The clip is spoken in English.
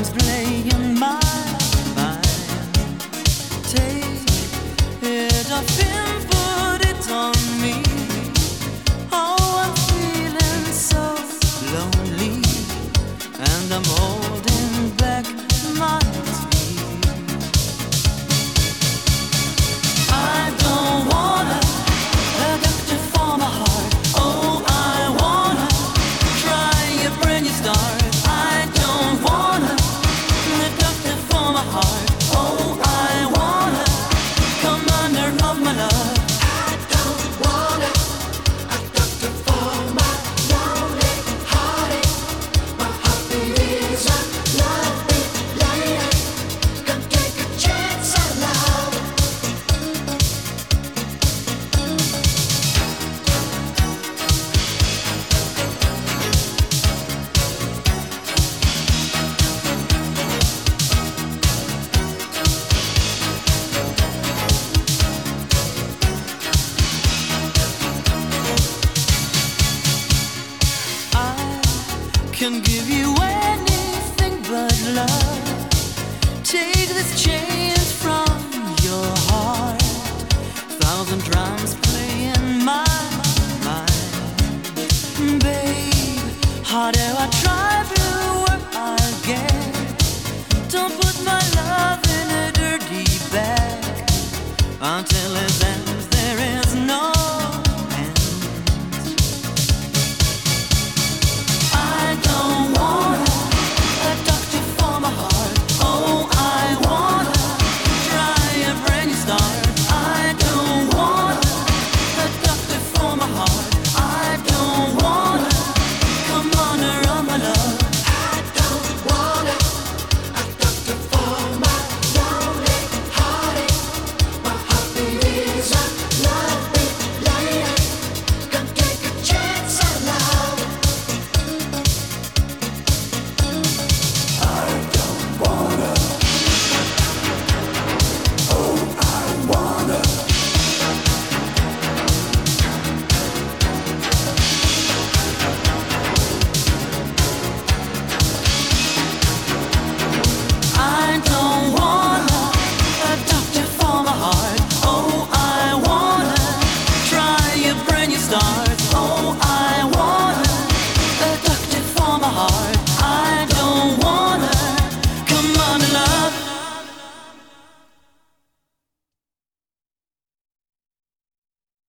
playing my mind. Take it off and put it on me. Oh, I'm feeling so lonely, and I'm holding back my tears. I don't wanna a doctor for my heart. Oh, I wanna try a brand new start. I don't wanna a doctor for my heart. Oh, I wanna commander of my love. I don't want a doctor for my lonely heartache. My heartbeat is a love beat lady. Come take a chance on love. I can give you anything but love.